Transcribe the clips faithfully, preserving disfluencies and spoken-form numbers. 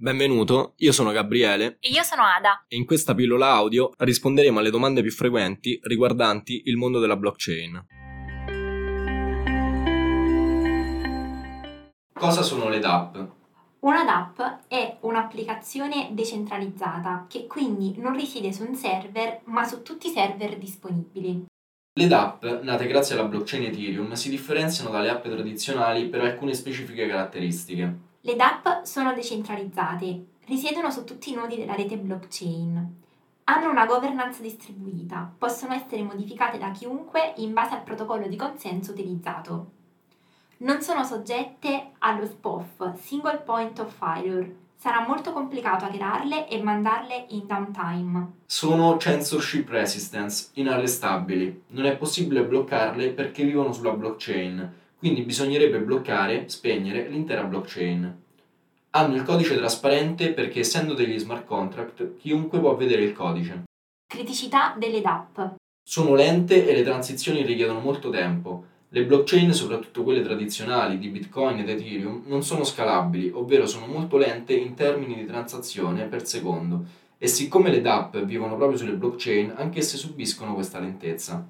Benvenuto, io sono Gabriele e io sono Ada e in questa pillola audio risponderemo alle domande più frequenti riguardanti il mondo della blockchain. Cosa sono le dApp? Una dApp è un'applicazione decentralizzata che quindi non risiede su un server ma su tutti i server disponibili. Le dApp, nate grazie alla blockchain Ethereum, si differenziano dalle app tradizionali per alcune specifiche caratteristiche. Le dApp sono decentralizzate, risiedono su tutti i nodi della rete blockchain. Hanno una governance distribuita, possono essere modificate da chiunque in base al protocollo di consenso utilizzato. Non sono soggette allo S P O F, Single Point of Failure. Sarà molto complicato hackerarle e mandarle in downtime. Sono censorship resistance, inarrestabili. Non è possibile bloccarle perché vivono sulla blockchain, quindi bisognerebbe bloccare, spegnere l'intera blockchain. Hanno il codice trasparente perché, essendo degli smart contract, chiunque può vedere il codice. Criticità delle dApp. Sono lente e le transizioni richiedono molto tempo. Le blockchain, soprattutto quelle tradizionali di Bitcoin ed Ethereum, non sono scalabili, ovvero sono molto lente in termini di transazione per secondo, e siccome le dApp vivono proprio sulle blockchain, anch'esse subiscono questa lentezza.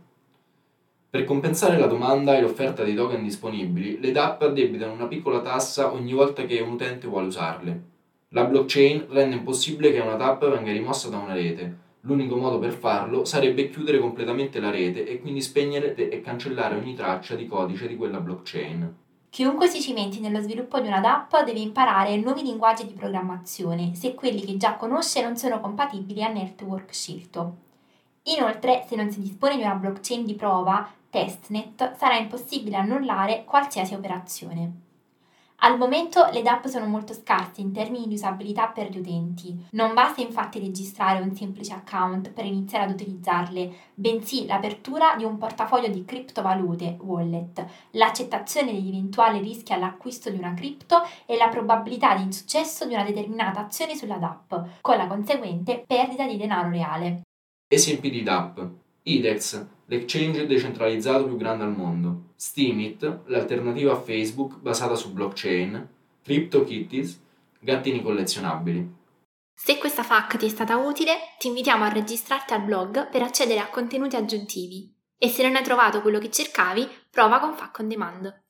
Per compensare la domanda e l'offerta di token disponibili, le dApp addebitano una piccola tassa ogni volta che un utente vuole usarle. La blockchain rende impossibile che una dApp venga rimossa da una rete. L'unico modo per farlo sarebbe chiudere completamente la rete e quindi spegnere e cancellare ogni traccia di codice di quella blockchain. Chiunque si cimenti nello sviluppo di una dApp deve imparare nuovi linguaggi di programmazione se quelli che già conosce non sono compatibili al network scelto. Inoltre, se non si dispone di una blockchain di prova, testnet, sarà impossibile annullare qualsiasi operazione. Al momento le dApp sono molto scarse in termini di usabilità per gli utenti. Non basta infatti registrare un semplice account per iniziare ad utilizzarle, bensì l'apertura di un portafoglio di criptovalute, wallet, l'accettazione degli eventuali rischi all'acquisto di una cripto e la probabilità di insuccesso di una determinata azione sulla dApp, con la conseguente perdita di denaro reale. Esempi di dApp: I D E X, l'exchange decentralizzato più grande al mondo; Steemit, l'alternativa a Facebook basata su blockchain; CryptoKitties, gattini collezionabili. Se questa F A Q ti è stata utile, ti invitiamo a registrarti al blog per accedere a contenuti aggiuntivi. E se non hai trovato quello che cercavi, prova con F A Q on Demand.